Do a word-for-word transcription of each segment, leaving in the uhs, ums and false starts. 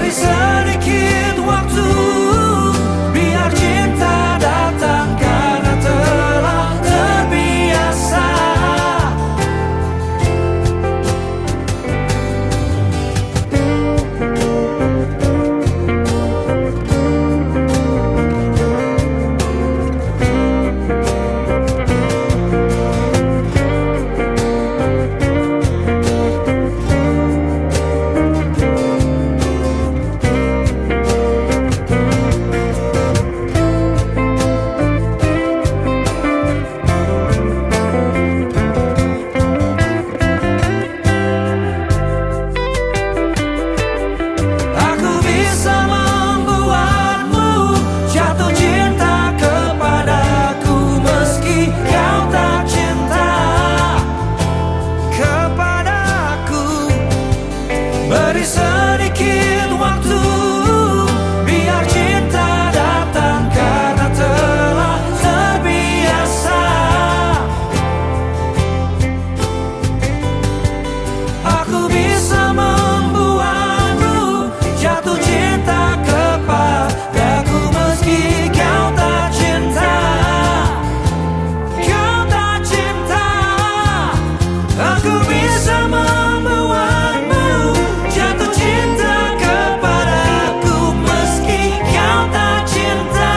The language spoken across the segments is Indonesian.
Beri sedikit waktu, biar cinta datang karena telah terbiasa. Beri sedikit waktu, biar cinta datang karena telah terbiasa. Aku bisa membuatmu jatuh cinta kepadaku meski kau tak cinta. Kau tak cinta. Aku bisa membuatmu jatuh cinta kepadaku meski kau tak cinta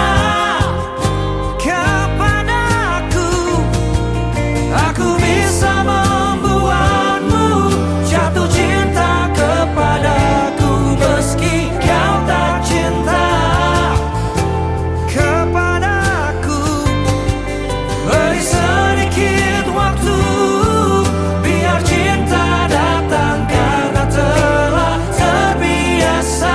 kepadaku. Aku bisa membuatmu jatuh cinta kepadaku meski kau tak cinta kepadaku. Beri sedikit waktu, biar cinta datang karena telah terbiasa.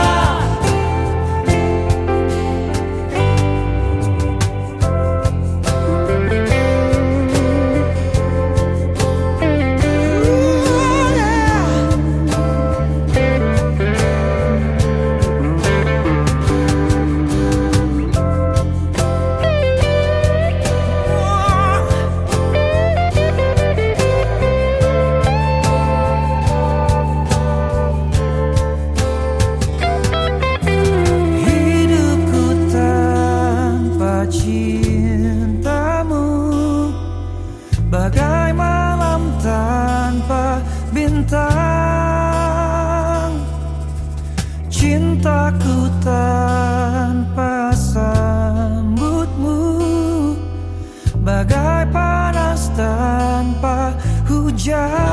Hidupku tanpa cintamu bagai malam tanpa bintang. Cintaku tanpa sambutmu bagai panas tanpa hujan.